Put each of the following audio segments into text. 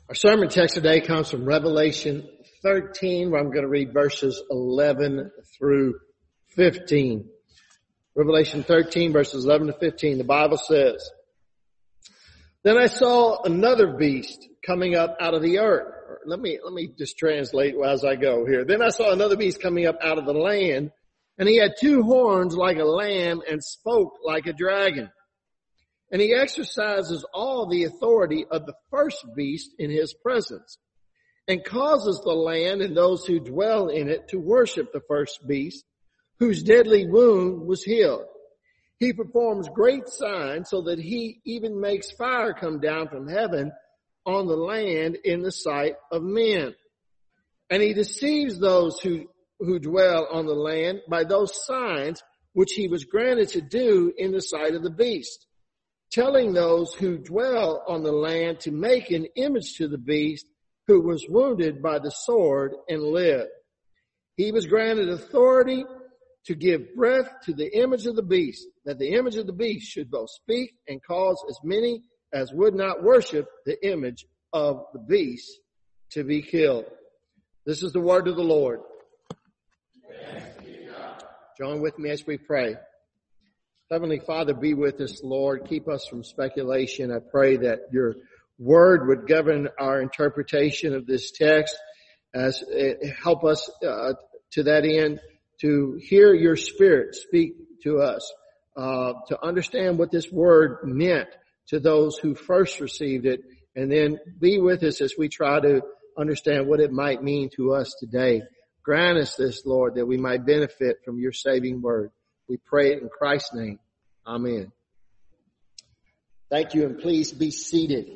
Our sermon text today comes from Revelation 13, where I'm going to read verses 11 through 15. Revelation 13, verses 11 to 15. The Bible says, "Then I saw another beast coming up out of the earth." Let me just translate as I go here. "Then I saw another beast coming up out of the land, and he had two horns like a lamb and spoke like a dragon. And he exercises all the authority of the first beast in his presence, and causes the land and those who dwell in it to worship the first beast, whose deadly wound was healed. He performs great signs, so that he even makes fire come down from heaven on the land in the sight of men. And he deceives those who dwell on the land by those signs which he was granted to do in the sight of the beast, telling those who dwell on the land to make an image to the beast who was wounded by the sword and lived. He was granted authority to give breath to the image of the beast, that the image of the beast should both speak and cause as many as would not worship the image of the beast to be killed." This is the word of the Lord. Join with me as we pray. Heavenly Father, be with us, Lord. Keep us from speculation. I pray that your word would govern our interpretation of this text, as help us to that end to hear your Spirit speak to us, to understand what this word meant to those who first received it, and then be with us as we try to understand what it might mean to us today. Grant us this, Lord, that we might benefit from your saving word. We pray it in Christ's name. Amen. Thank you, and please be seated.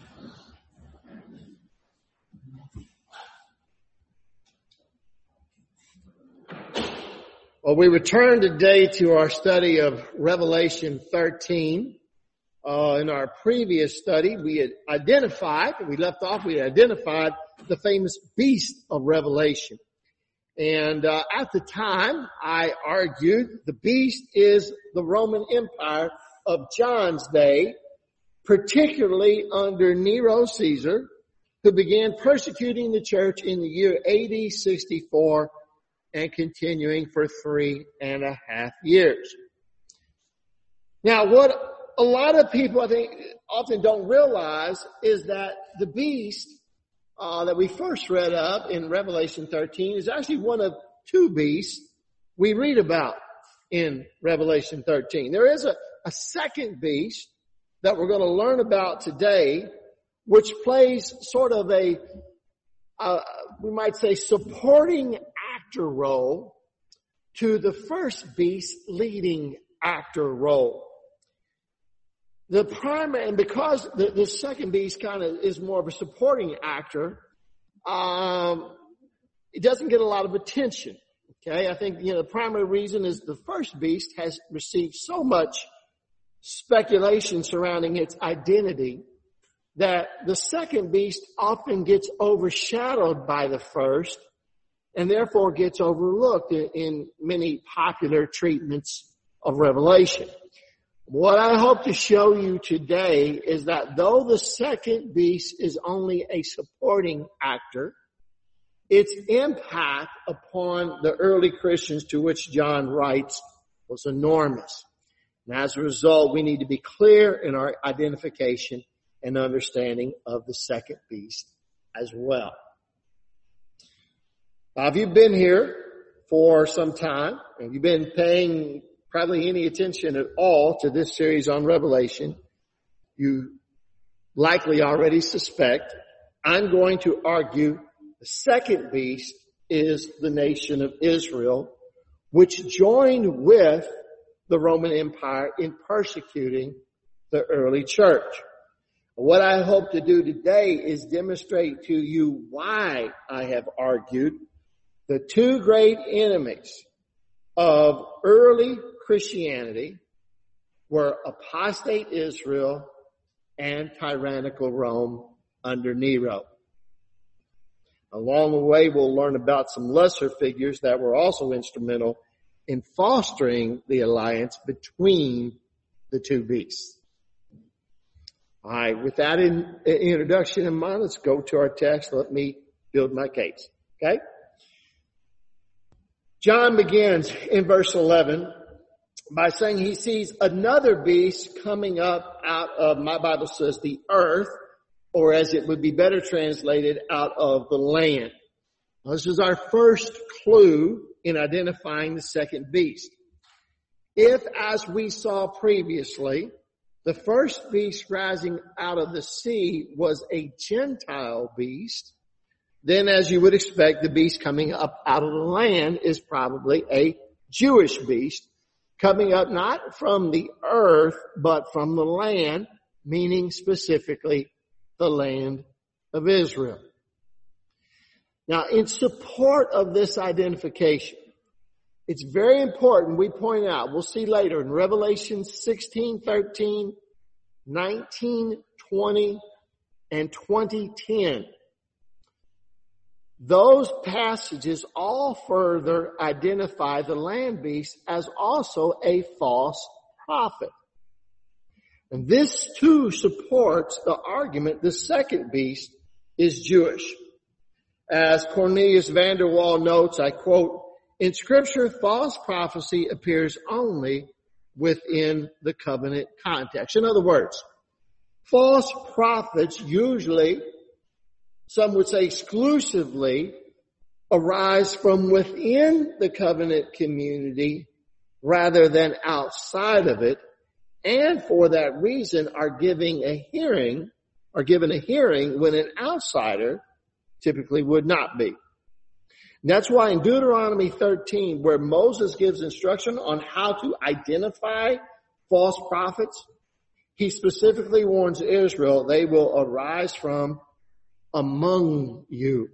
Well, we return today to our study of Revelation 13. In our previous study, we had identified the famous beast of Revelation. And at the time, I argued the beast is the Roman Empire of John's day, particularly under Nero Caesar, who began persecuting the church in the year AD 64 and continuing for 3.5 years. Now, what a lot of people, I think, often don't realize is that the beast that we first read of in Revelation 13 is actually one of two beasts we read about in Revelation 13. There is a second beast that we're going to learn about today, which plays sort of a, we might say, supporting actor role to the first beast's leading actor role. The primary, and because the second beast kind of is more of a supporting actor, it doesn't get a lot of attention. Okay, I think, the primary reason is the first beast has received so much speculation surrounding its identity that the second beast often gets overshadowed by the first and therefore gets overlooked in many popular treatments of Revelation. What I hope to show you today is that though the second beast is only a supporting actor, its impact upon the early Christians to which John writes was enormous. And as a result, we need to be clear in our identification and understanding of the second beast as well. Now, if you've been here for some time, and you've been paying probably any attention at all to this series on Revelation, you likely already suspect I'm going to argue the second beast is the nation of Israel, which joined with the Roman Empire in persecuting the early church. What I hope to do today is demonstrate to you why I have argued the two great enemies of early Christianity were apostate Israel and tyrannical Rome under Nero. Along the way, we'll learn about some lesser figures that were also instrumental in fostering the alliance between the two beasts. All right, with that introduction in mind, let's go to our text. Let me build my case. Okay? John begins in verse 11 by saying he sees another beast coming up out of, my Bible says, the earth, or as it would be better translated, out of the land. Now, this is our first clue in identifying the second beast. If, as we saw previously, the first beast rising out of the sea was a Gentile beast, then as you would expect, the beast coming up out of the land is probably a Jewish beast, coming up not from the earth, but from the land, meaning specifically the land of Israel. Now, in support of this identification, it's very important we point out, we'll see later in Revelation 16:13, 19, 20, and 20:10. Those passages all further identify the land beast as also a false prophet. And this too supports the argument the second beast is Jewish. As Cornelius van der Waal notes, I quote, "In Scripture, false prophecy appears only within the covenant context." In other words, false prophets usually, some would say exclusively, arise from within the covenant community rather than outside of it, and for that reason are given a hearing when an outsider typically would not be. And that's why in Deuteronomy 13, where Moses gives instruction on how to identify false prophets, he specifically warns Israel they will arise from among you.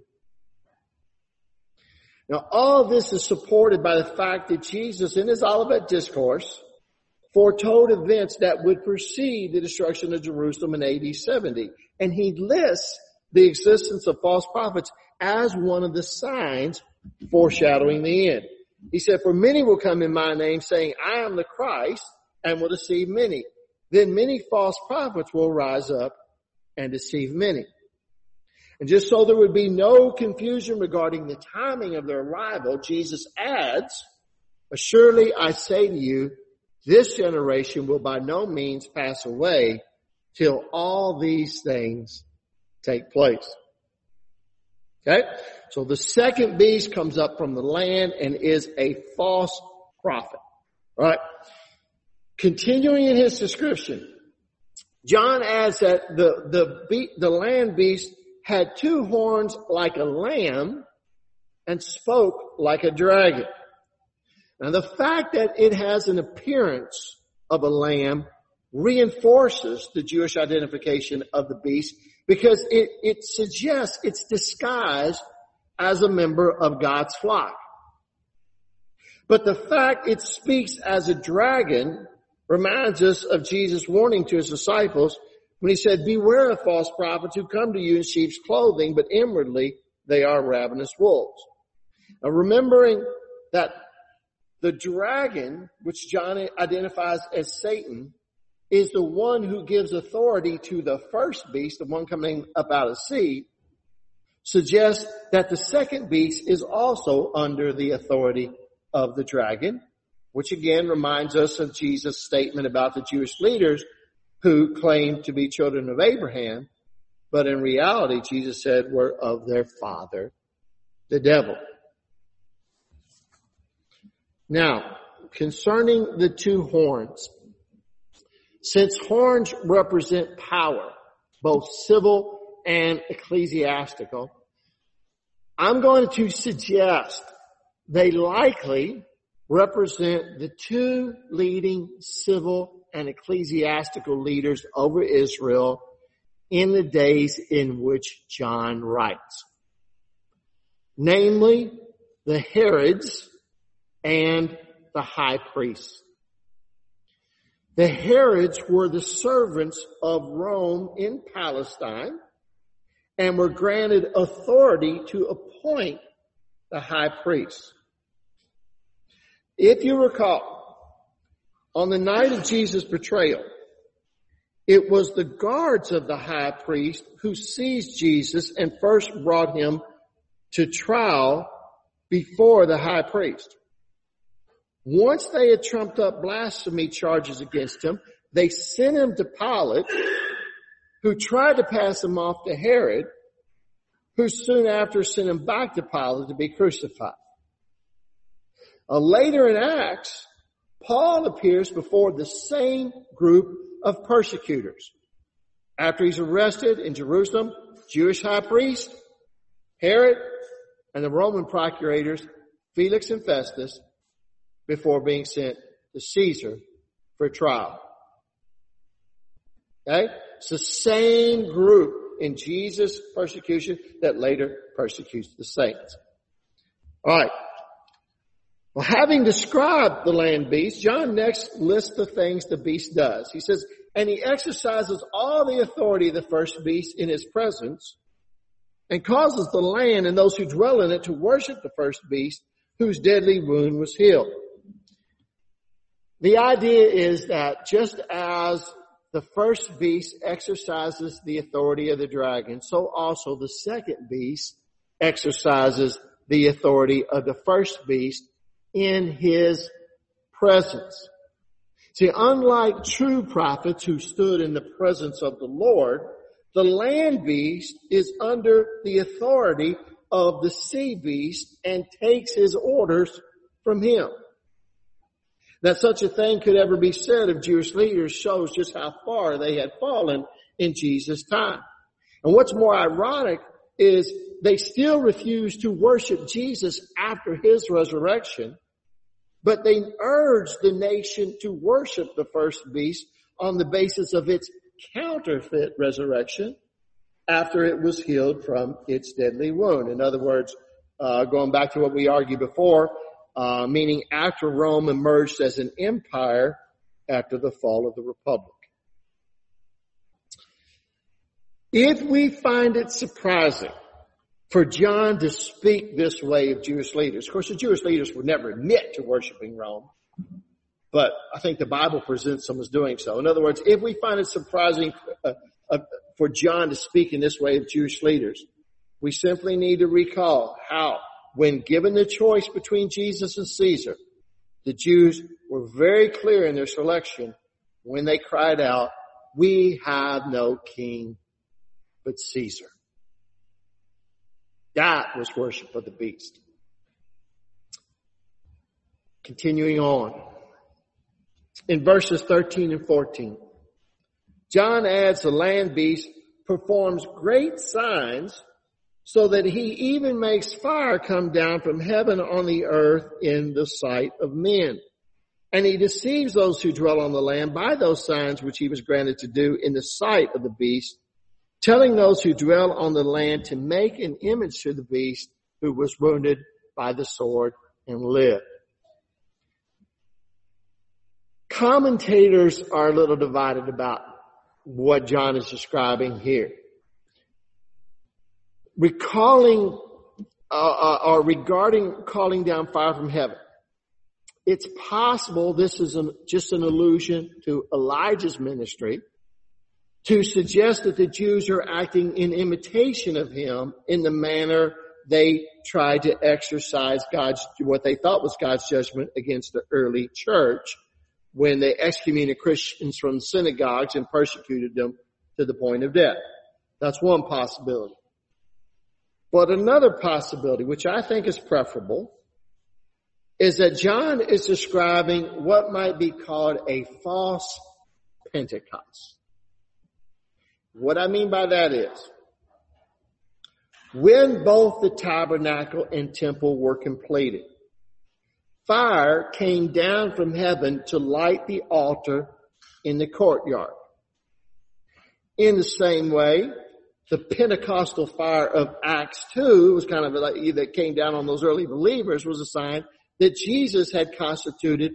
Now, all of this is supported by the fact that Jesus, in his Olivet Discourse, foretold events that would precede the destruction of Jerusalem in AD 70. And he lists the existence of false prophets as one of the signs foreshadowing the end. He said, "For many will come in my name, saying, I am the Christ, and will deceive many. Then many false prophets will rise up and deceive many." And just so there would be no confusion regarding the timing of their arrival, Jesus adds, "Surely I say to you, this generation will by no means pass away till all these things take place." Okay? So the second beast comes up from the land and is a false prophet. All right? Continuing in his description, John adds that the land beast had two horns like a lamb and spoke like a dragon. Now, the fact that it has an appearance of a lamb reinforces the Jewish identification of the beast because it suggests it's disguised as a member of God's flock. But the fact it speaks as a dragon reminds us of Jesus' warning to his disciples when he said, "Beware of false prophets who come to you in sheep's clothing, but inwardly they are ravenous wolves." Now, remembering that the dragon, which John identifies as Satan, is the one who gives authority to the first beast, the one coming up out of the sea, suggests that the second beast is also under the authority of the dragon, which again reminds us of Jesus' statement about the Jewish leaders who claimed to be children of Abraham, but in reality, Jesus said, were of their father, the devil. Now, concerning the two horns, since horns represent power, both civil and ecclesiastical, I'm going to suggest they likely represent the two leading civil and ecclesiastical leaders over Israel in the days in which John writes. Namely, the Herods and the high priests. The Herods were the servants of Rome in Palestine and were granted authority to appoint the high priest. If you recall, on the night of Jesus' betrayal, It was the guards of the high priest who seized Jesus and first brought him to trial before the high priest. Once they had trumped up blasphemy charges against him, they sent him to Pilate, who tried to pass him off to Herod, who soon after sent him back to Pilate to be crucified. Later in Acts, Paul appears before the same group of persecutors. After he's arrested in Jerusalem, Jewish high priest, Herod, and the Roman procurators, Felix and Festus, before being sent to Caesar for trial. Okay? It's the same group in Jesus' persecution that later persecutes the saints. All right. Well, having described the land beast, John next lists the things the beast does. He says, and he exercises all the authority of the first beast in his presence and causes the land and those who dwell in it to worship the first beast whose deadly wound was healed. The idea is that just as the first beast exercises the authority of the dragon, so also the second beast exercises the authority of the first beast in his presence. See, unlike true prophets who stood in the presence of the Lord, the land beast is under the authority of the sea beast and takes his orders from him. That such a thing could ever be said of Jewish leaders shows just how far they had fallen in Jesus' time. And what's more ironic is they still refuse to worship Jesus after his resurrection, but they urged the nation to worship the first beast on the basis of its counterfeit resurrection after it was healed from its deadly wound. In other words, going back to what we argued before, meaning after Rome emerged as an empire after the fall of the Republic. If we find it surprising for John to speak this way of Jewish leaders, of course the Jewish leaders would never admit to worshiping Rome, but I think the Bible presents them as doing so. In other words, if we find it surprising for John to speak in this way of Jewish leaders, we simply need to recall how, when given the choice between Jesus and Caesar, the Jews were very clear in their selection when they cried out, "We have no king but Caesar." That was worship of the beast. Continuing on. In verses 13 and 14, John adds the land beast performs great signs so that he even makes fire come down from heaven on the earth in the sight of men. And he deceives those who dwell on the land by those signs which he was granted to do in the sight of the beast, telling those who dwell on the land to make an image to the beast who was wounded by the sword and lived. Commentators are a little divided about what John is describing here. Regarding calling down fire from heaven, it's possible this is just an allusion to Elijah's ministry to suggest that the Jews are acting in imitation of him in the manner they tried to exercise what they thought was God's judgment against the early church when they excommunicated Christians from synagogues and persecuted them to the point of death. That's one possibility. But another possibility, which I think is preferable, is that John is describing what might be called a false Pentecost. What I mean by that is, when both the tabernacle and temple were completed, fire came down from heaven to light the altar in the courtyard. In the same way, the Pentecostal fire of Acts 2 was kind of like that came down on those early believers, was a sign that Jesus had constituted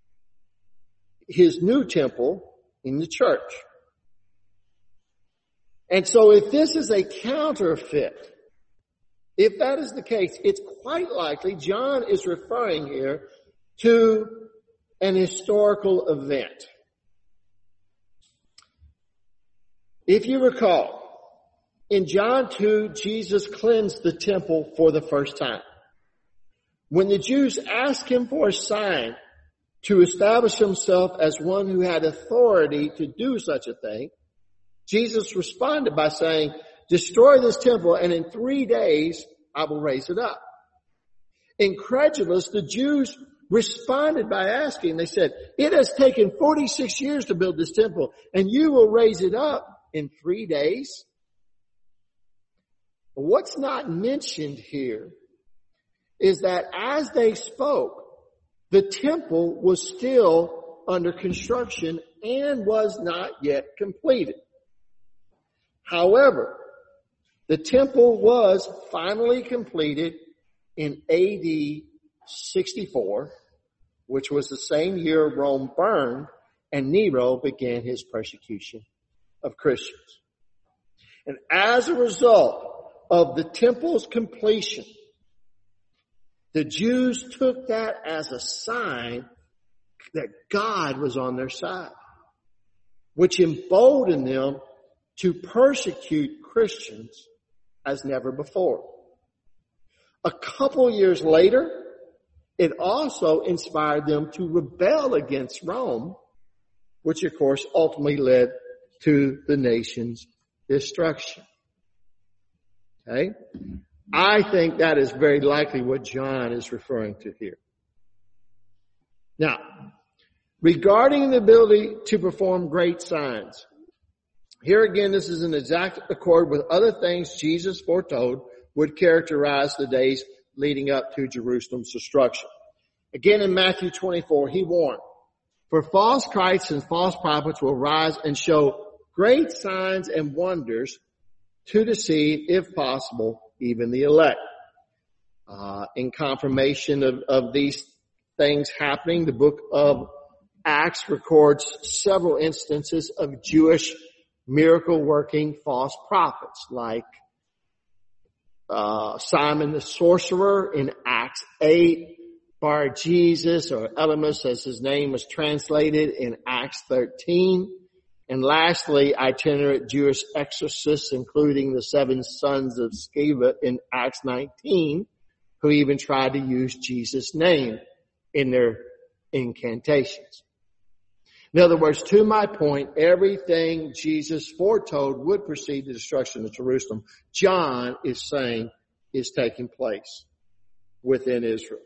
his new temple in the church. And so if this is a counterfeit, if that is the case, it's quite likely John is referring here to an historical event. If you recall, in John 2, Jesus cleansed the temple for the first time. When the Jews asked him for a sign to establish himself as one who had authority to do such a thing, Jesus responded by saying, destroy this temple and in 3 days I will raise it up. Incredulous, the Jews responded by asking, they said, it has taken 46 years to build this temple and you will raise it up in 3 days? What's not mentioned here is that as they spoke, the temple was still under construction and was not yet completed. However, the temple was finally completed in AD 64, which was the same year Rome burned and Nero began his persecution of Christians. And as a result of the temple's completion, the Jews took that as a sign that God was on their side, which emboldened them to persecute Christians as never before. A couple years later, it also inspired them to rebel against Rome, which of course ultimately led to the nation's destruction. Okay? I think that is very likely what John is referring to here. Now, regarding the ability to perform great signs, here again, this is in exact accord with other things Jesus foretold would characterize the days leading up to Jerusalem's destruction. Again, in Matthew 24, he warned, for false Christs and false prophets will rise and show great signs and wonders to deceive, if possible, even the elect. In confirmation of these things happening, the book of Acts records several instances of Jewish miracle-working false prophets, like Simon the sorcerer in Acts 8, Bar-Jesus, or Elymas as his name was translated in Acts 13, and lastly, itinerant Jewish exorcists, including the 7 sons of Sceva in Acts 19, who even tried to use Jesus' name in their incantations. In other words, to my point, everything Jesus foretold would precede the destruction of Jerusalem, John is saying is taking place within Israel.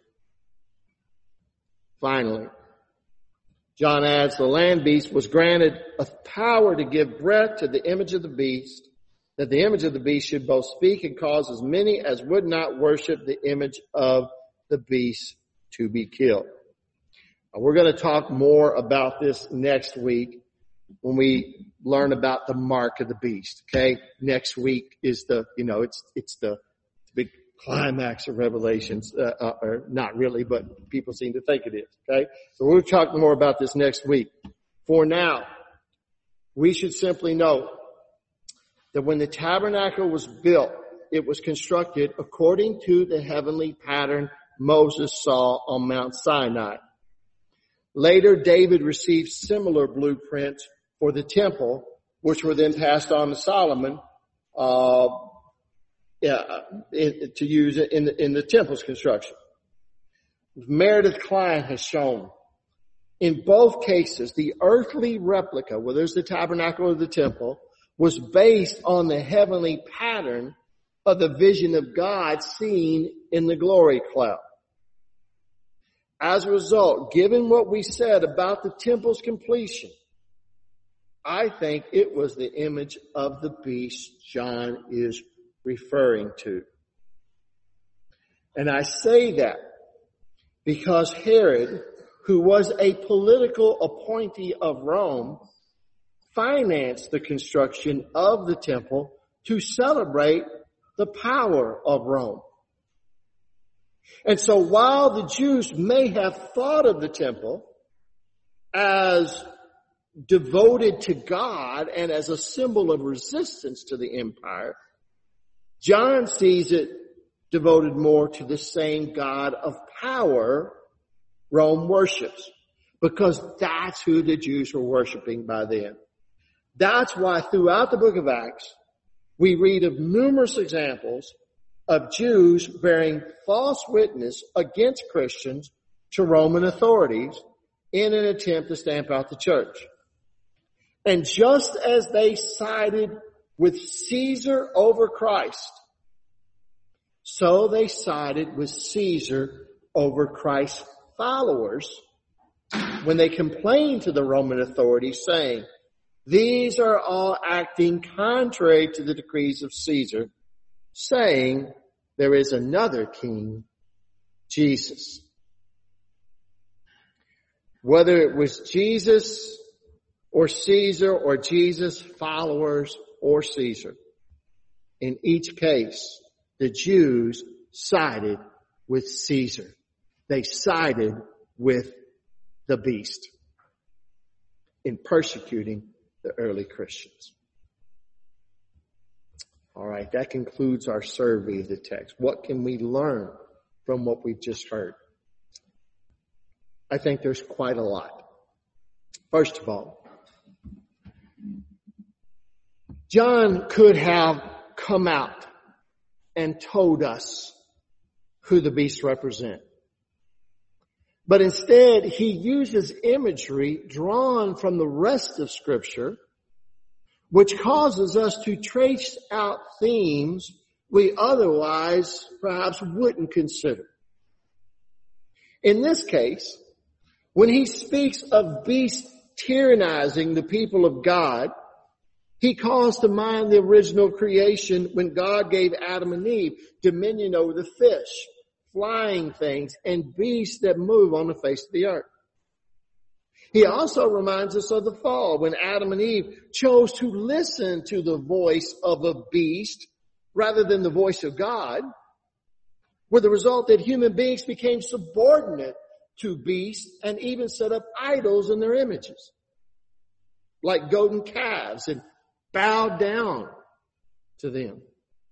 Finally, John adds, the land beast was granted a power to give breath to the image of the beast, that the image of the beast should both speak and cause as many as would not worship the image of the beast to be killed. We're going to talk more about this next week when we learn about the mark of the beast. Okay. Next week is it's the big climax of Revelations, or not really, but people seem to think it is. Okay. So we'll talk more about this next week. For now, we should simply know that when the tabernacle was built, it was constructed according to the heavenly pattern Moses saw on Mount Sinai. Later, David received similar blueprints for the temple, which were then passed on to Solomon to use in the temple's construction. Meredith Klein has shown, in both cases, the earthly replica, whether it's the tabernacle or the temple, was based on the heavenly pattern of the vision of God seen in the glory cloud. As a result, given what we said about the temple's completion, I think it was the image of the beast John is referring to. And I say that because Herod, who was a political appointee of Rome, financed the construction of the temple to celebrate the power of Rome. And so while the Jews may have thought of the temple as devoted to God and as a symbol of resistance to the empire, John sees it devoted more to the same God of power Rome worships, because that's who the Jews were worshiping by then. That's why throughout the book of Acts, we read of numerous examples of Jews bearing false witness against Christians to Roman authorities in an attempt to stamp out the church. And just as they sided with Caesar over Christ, so they sided with Caesar over Christ's followers when they complained to the Roman authorities, saying, "These are all acting contrary to the decrees of Caesar, saying there is another king, Jesus." Whether it was Jesus or Caesar or Jesus' followers or Caesar, in each case, the Jews sided with Caesar. They sided with the beast in persecuting the early Christians. All right, that concludes our survey of the text. What can we learn from what we've just heard? I think there's quite a lot. First of all, John could have come out and told us who the beasts represent. But instead, he uses imagery drawn from the rest of Scripture, which causes us to trace out themes we otherwise perhaps wouldn't consider. In this case, when he speaks of beasts tyrannizing the people of God, he calls to mind the original creation when God gave Adam and Eve dominion over the fish, flying things, and beasts that move on the face of the earth. He also reminds us of the fall when Adam and Eve chose to listen to the voice of a beast rather than the voice of God, with the result that human beings became subordinate to beasts and even set up idols in their images, like golden calves, and bowed down to them.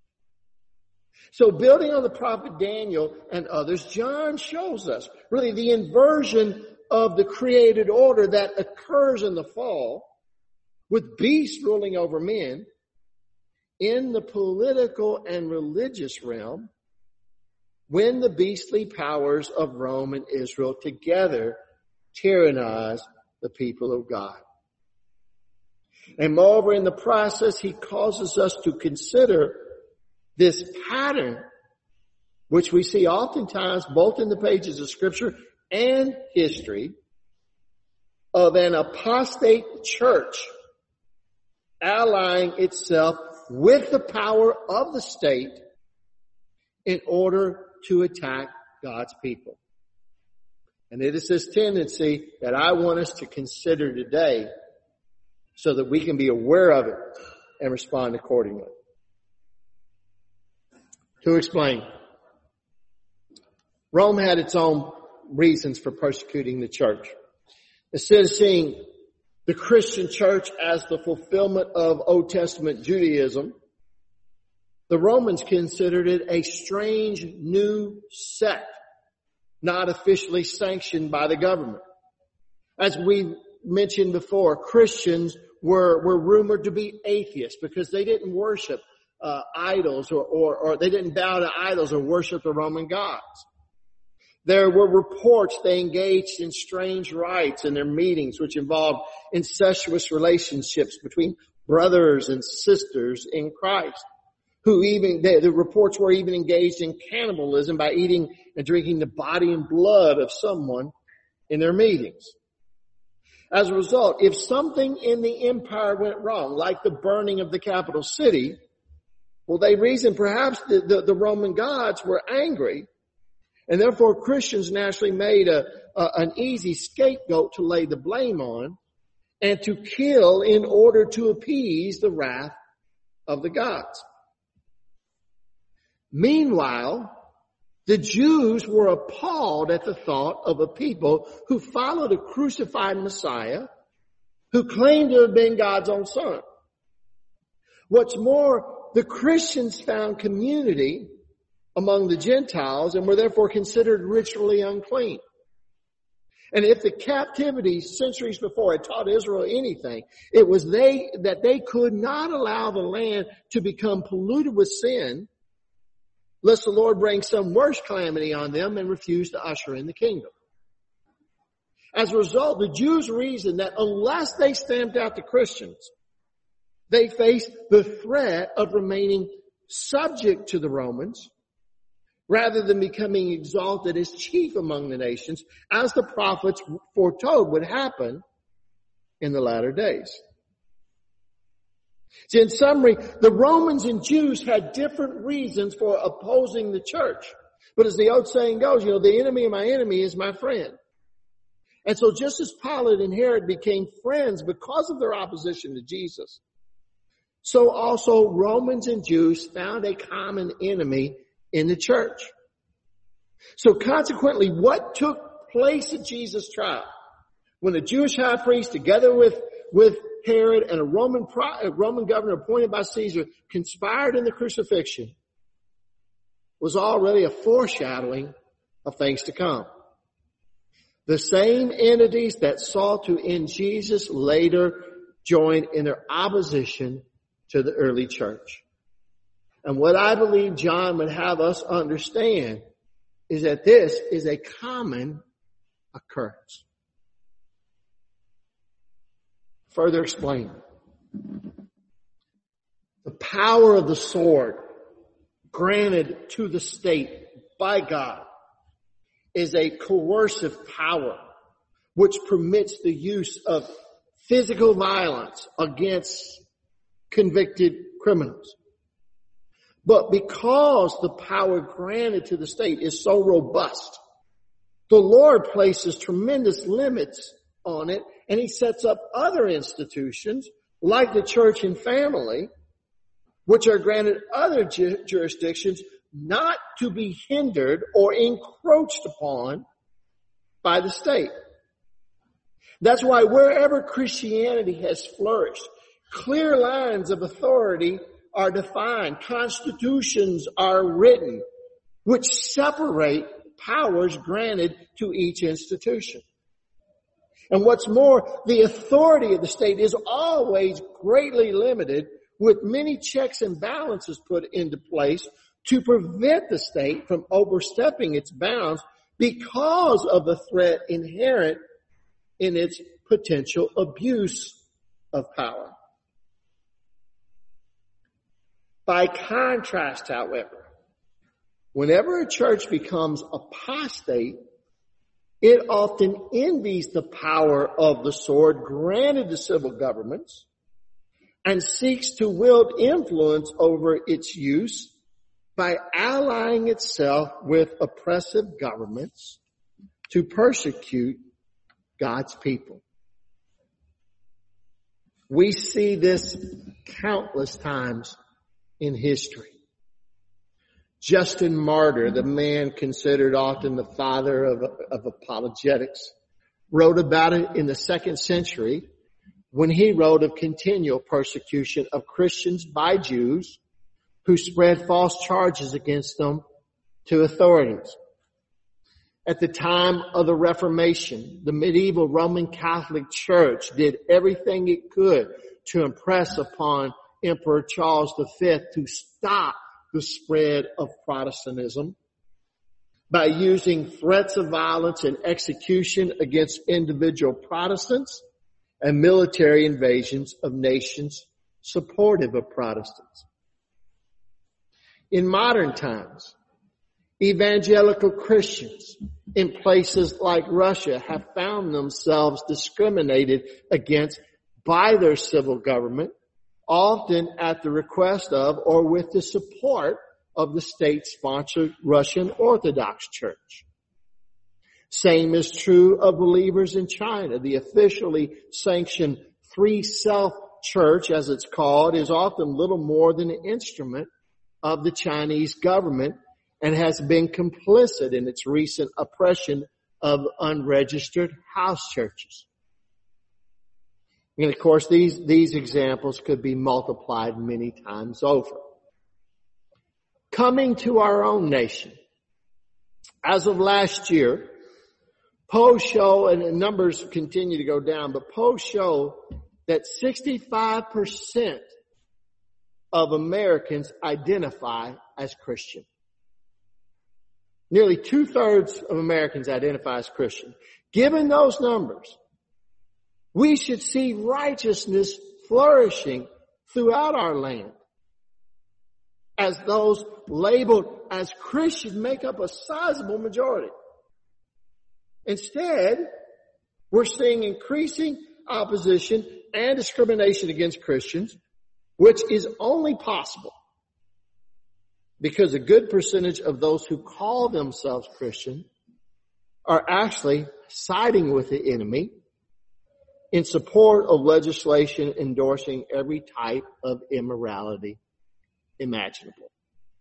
So building on the prophet Daniel and others, John shows us really the inversion of the created order that occurs in the fall, with beasts ruling over men, in the political and religious realm, when the beastly powers of Rome and Israel together tyrannize the people of God. And moreover, in the process, he causes us to consider this pattern, which we see oftentimes both in the pages of Scripture and history, of an apostate church allying itself with the power of the state in order to attack God's people. And it is this tendency that I want us to consider today so that we can be aware of it and respond accordingly. To explain, Rome had its own reasons for persecuting the church. Instead of seeing the Christian church as the fulfillment of Old Testament Judaism, the Romans considered it a strange new sect, not officially sanctioned by the government. As we mentioned before, Christians were rumored to be atheists because they didn't worship idols or they didn't bow to idols or worship the Roman gods. There were reports they engaged in strange rites in their meetings, which involved incestuous relationships between brothers and sisters in Christ, who even, the reports were even engaged in cannibalism by eating and drinking the body and blood of someone in their meetings. As a result, if something in the empire went wrong, like the burning of the capital city, well, they reasoned perhaps the Roman gods were angry, and therefore Christians naturally made an easy scapegoat to lay the blame on and to kill in order to appease the wrath of the gods. Meanwhile, the Jews were appalled at the thought of a people who followed a crucified Messiah who claimed to have been God's own son. What's more, the Christians found community among the Gentiles and were therefore considered ritually unclean. And if the captivity centuries before had taught Israel anything, it was that they could not allow the land to become polluted with sin, lest the Lord bring some worse calamity on them and refuse to usher in the kingdom. As a result, the Jews reasoned that unless they stamped out the Christians, they faced the threat of remaining subject to the Romans rather than becoming exalted as chief among the nations, as the prophets foretold would happen in the latter days. So in summary, the Romans and Jews had different reasons for opposing the church. But as the old saying goes, the enemy of my enemy is my friend. And so just as Pilate and Herod became friends because of their opposition to Jesus, so also Romans and Jews found a common enemy in the church. So consequently, what took place at Jesus' trial, when the Jewish high priest, together with Herod and a Roman governor appointed by Caesar, conspired in the crucifixion, was already a foreshadowing of things to come. The same entities that sought to end Jesus later joined in their opposition to the early church. And what I believe John would have us understand is that this is a common occurrence. Further explain. The power of the sword granted to the state by God is a coercive power which permits the use of physical violence against convicted criminals. But because the power granted to the state is so robust, the Lord places tremendous limits on it, and he sets up other institutions like the church and family, which are granted other jurisdictions not to be hindered or encroached upon by the state. That's why wherever Christianity has flourished, clear lines of authority are defined, constitutions are written, which separate powers granted to each institution. And what's more, the authority of the state is always greatly limited, with many checks and balances put into place to prevent the state from overstepping its bounds because of the threat inherent in its potential abuse of power. By contrast, however, whenever a church becomes apostate, it often envies the power of the sword granted to civil governments and seeks to wield influence over its use by allying itself with oppressive governments to persecute God's people. We see this countless times in history. Justin Martyr, the man considered often the father of apologetics, wrote about it in the 2nd century when he wrote of continual persecution of Christians by Jews who spread false charges against them to authorities. At the time of the Reformation, the medieval Roman Catholic Church did everything it could to impress upon Emperor Charles V to stop the spread of Protestantism by using threats of violence and execution against individual Protestants and military invasions of nations supportive of Protestants. In modern times, evangelical Christians in places like Russia have found themselves discriminated against by their civil government, often at the request of or with the support of the state-sponsored Russian Orthodox Church. Same is true of believers in China. The officially sanctioned Three Self Church, as it's called, is often little more than an instrument of the Chinese government and has been complicit in its recent oppression of unregistered house churches. And of course, these examples could be multiplied many times over. Coming to our own nation, as of last year, Polls show, and the numbers continue to go down, but polls show that 65% of Americans identify as Christian. Nearly 2/3 of Americans identify as Christian. Given those numbers, we should see righteousness flourishing throughout our land, as those labeled as Christian make up a sizable majority. Instead, we're seeing increasing opposition and discrimination against Christians, which is only possible because a good percentage of those who call themselves Christian are actually siding with the enemy in support of legislation endorsing every type of immorality imaginable.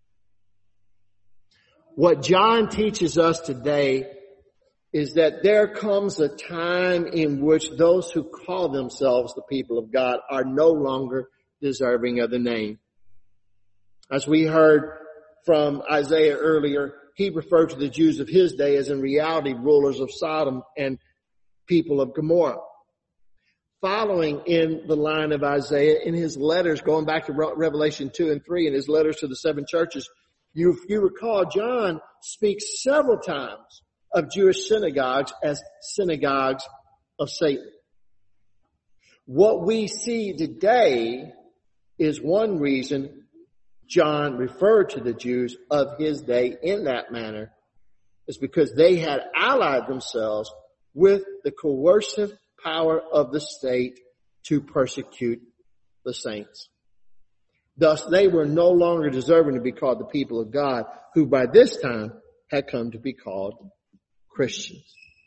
What John teaches us today is that there comes a time in which those who call themselves the people of God are no longer deserving of the name. As we heard from Isaiah earlier, he referred to the Jews of his day as in reality rulers of Sodom and people of Gomorrah. Following in the line of Isaiah, in his letters, going back to Revelation 2 and 3, in his letters to the 7 churches, you recall John speaks several times of Jewish synagogues as synagogues of Satan. What we see today is one reason John referred to the Jews of his day in that manner, is because they had allied themselves with the coercive power of the state to persecute the saints. Thus, they were no longer deserving to be called the people of God, who by this time had come to be called Christians.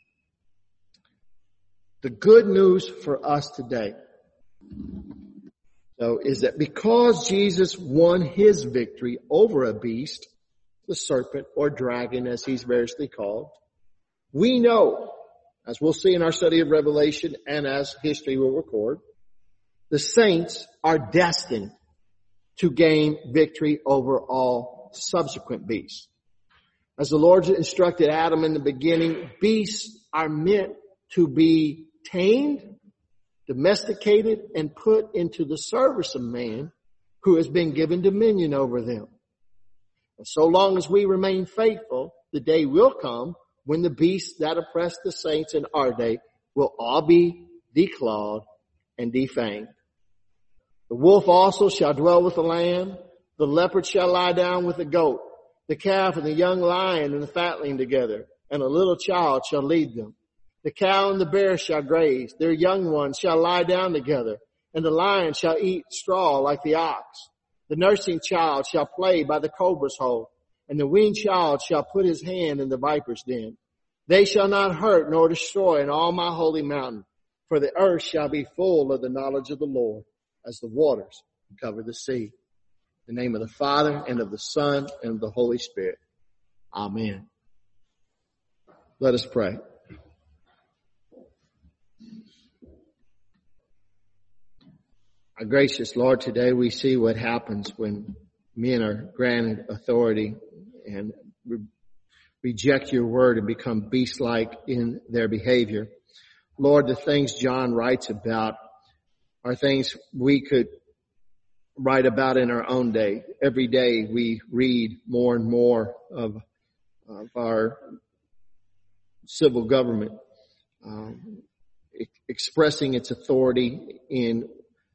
The good news for us today, though, is that because Jesus won his victory over a beast, the serpent or dragon as he's variously called, we know, as we'll see in our study of Revelation and as history will record, the saints are destined to gain victory over all subsequent beasts. As the Lord instructed Adam in the beginning, beasts are meant to be tamed, domesticated, and put into the service of man who has been given dominion over them. And so long as we remain faithful, the day will come when the beasts that oppress the saints in our day will all be declawed and defanged. The wolf also shall dwell with the lamb. The leopard shall lie down with the goat. The calf and the young lion and the fatling together, and a little child shall lead them. The cow and the bear shall graze. Their young ones shall lie down together, and the lion shall eat straw like the ox. The nursing child shall play by the cobra's hole, and the weaned child shall put his hand in the viper's den. They shall not hurt nor destroy in all my holy mountain, for the earth shall be full of the knowledge of the Lord, as the waters cover the sea. In the name of the Father, and of the Son, and of the Holy Spirit. Amen. Let us pray. Our gracious Lord, today we see what happens when men are granted authority and reject your word and become beast-like in their behavior. Lord, the things John writes about are things we could write about in our own day. Every day we read more and more of our civil government expressing its authority in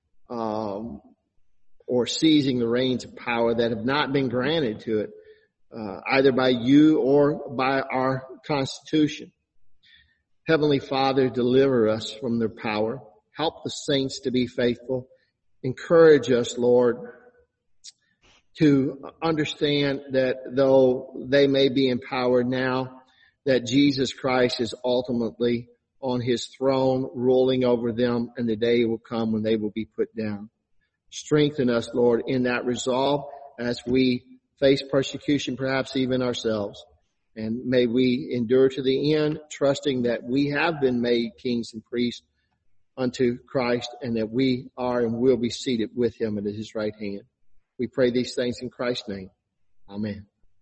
or seizing the reins of power that have not been granted to it either by you or by our Constitution. Heavenly Father, deliver us from their power. Help the saints to be faithful. Encourage us, Lord, to understand that though they may be in power now, that Jesus Christ is ultimately on his throne ruling over them, and the day will come when they will be put down. Strengthen us, Lord, in that resolve as we face persecution, perhaps even ourselves. And may we endure to the end, trusting that we have been made kings and priests unto Christ, and that we are and will be seated with him at his right hand. We pray these things in Christ's name. Amen.